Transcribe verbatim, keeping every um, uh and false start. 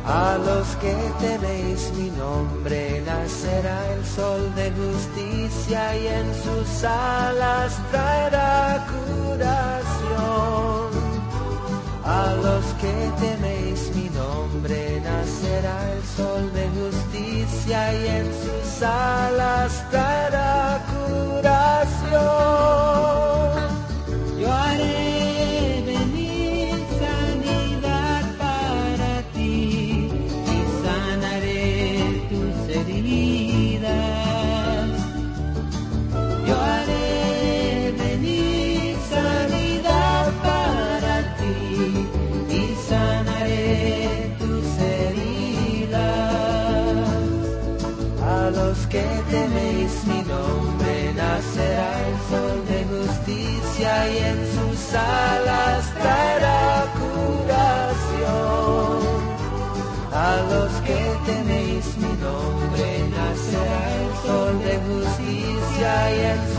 A los que teméis mi nombre nacerá el sol de justicia y en sus alas traerá curación. A los que teméis mi nombre nacerá el sol de justicia y en sus alas traerá curación. Yo haré venir sanidad para ti y sanaré tus heridas. Yo haré venir sanidad para ti y sanaré tus heridas. A los que teméis mi nombre nacerá el sol de justicia y en sus alas traerá curación. A los que teméis mi nombre nacerá el sol de justicia y en